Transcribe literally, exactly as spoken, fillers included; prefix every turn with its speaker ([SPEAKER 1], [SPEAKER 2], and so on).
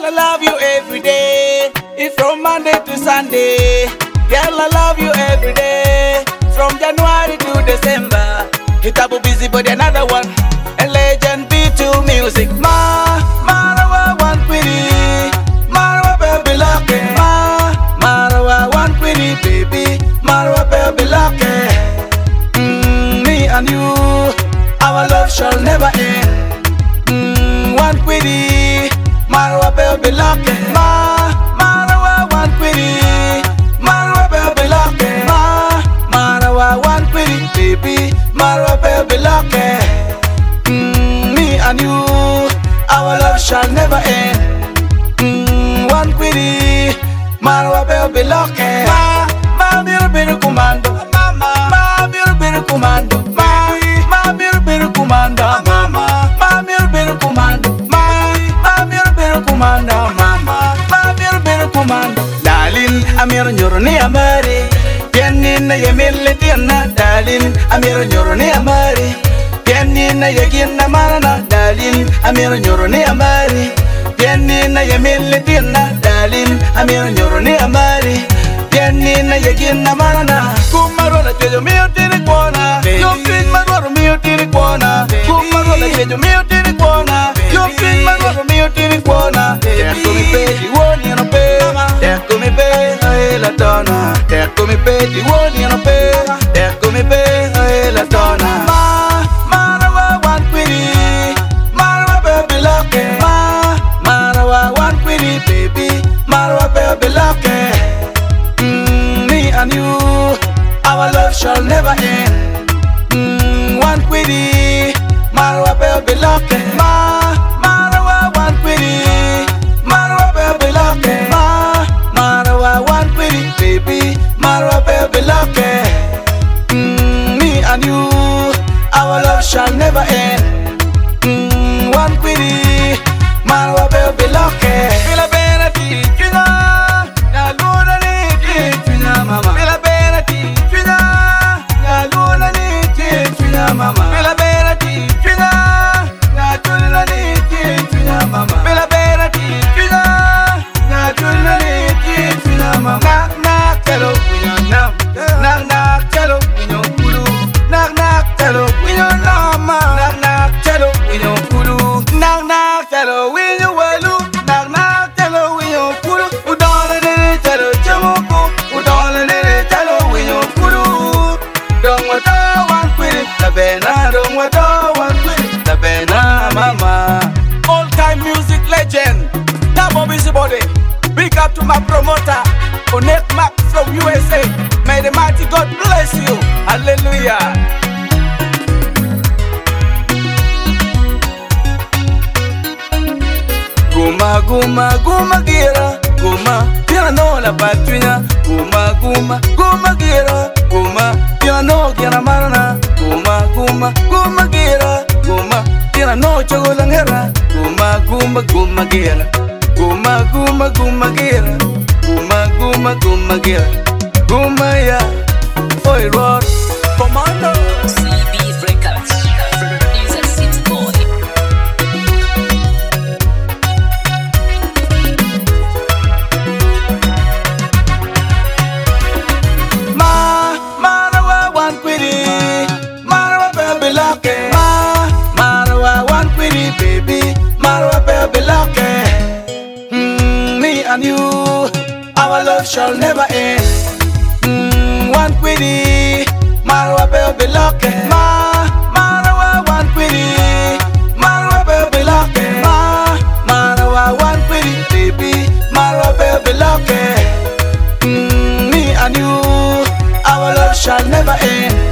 [SPEAKER 1] Girl, I love you every day. It's from Monday to Sunday. Girl, I love you every day. From January to December. Hit up a busy body, another one. And legend B two music. Ma, Marawa one quitty. Marawa baby lucky. Ma, Marawa one quitty, baby. Marawa baby lucky. Mm, me and you, our love shall never end. Mm, one quitty. Marawa baby lucky. Ma, Marawa one quitty. Marawa baby lucky. Ma, Marawa one quitty, baby. Marawa baby lucky. Mm, me and you, our love shall never end. Mm, one quitty. Marawa baby lucky. Ma, ma biru biru commando. Mama, ma biru biru commando. Ma, ma biru biru commando. Mama, ma biru biru commando. Ma, ma biru biru commando. Mama, ma biru biru commando. Darling, amir nyoroni amari. Pianina yemile tiana. Darling, amir nyoroni amari. Pianina yagina marana. Darling, amir nyoroni amari. Pianina yemile tiana. Darling, amir nyoroni amari. Pianina yagina marana. Kumarola tejo mio tiri kuona. Yo fin maroro mio tiri kuona. Kumarola tejo mio tiri kuona. Yo fin maroro mio tiri kuona. Ecco mi peti uoni no pe. Ecco mi pe e la donna. Ecco mi peti uoni no pe. Ecco mi pe e la donna. Ma, Marawa one quitty. Marawa baby lucky. Ma, Marawa one quitty, baby. Marawa baby lucky. And you, our love shall never end. Mm, one quitty, Marawa baby lucky. Ma, Marawa one quitty, Marawa baby lucky. Ma, Marawa one quitty, baby. Marawa baby lucky. Mm, me and you, our love shall never end. Mm, one quitty, Marawa baby lucky. Feel a better teacher, na luna ni teacher, mama. Feel a better teacher, na luna ni teacher, mama. Feel a better teacher, na luna ni teacher, mama. Feel a better teacher, na luna ni teacher, mama. Knock knock, hello, we know now. Knock knock, hello, we know kulu. Knock knock, hello, we know nama. Knock knock, hello, we know kulu. Knock knock, hello, we know walu. Knock knock, hello, we know kulu. Udala ne hello, chamoko. Udala ne hello, we know kulu. Don't want to one quit, la bena. Don't want to one quit, la bena, mama. All time music legend, Tabo Busybody. Big up to my promoter, Onet Mac from U S A. May the mighty God bless you. Hallelujah. Guma guma guma gira, guma piano la patunya. Guma guma guma gira, guma piano gira marana. Guma guma guma gira, guma piano chogolangera. Guma guma guma gira, guma guma guma gira, guma guma guma gira, guma ya. Oi road, commando.
[SPEAKER 2] C B Records, producer City Boy.
[SPEAKER 1] Ma, Marawa one quitty, Marawa baby lucky. Ma, Marawa one quitty, baby. Marawa baby lucky. Mm, me and you, our love shall never end. Mm, one quitty, Marawa baby lucky. Ma, Marawa one quitty, Marawa baby lucky. Ma, Marawa one quitty, baby. Marawa baby lucky. Mm, me and you, our love shall never end.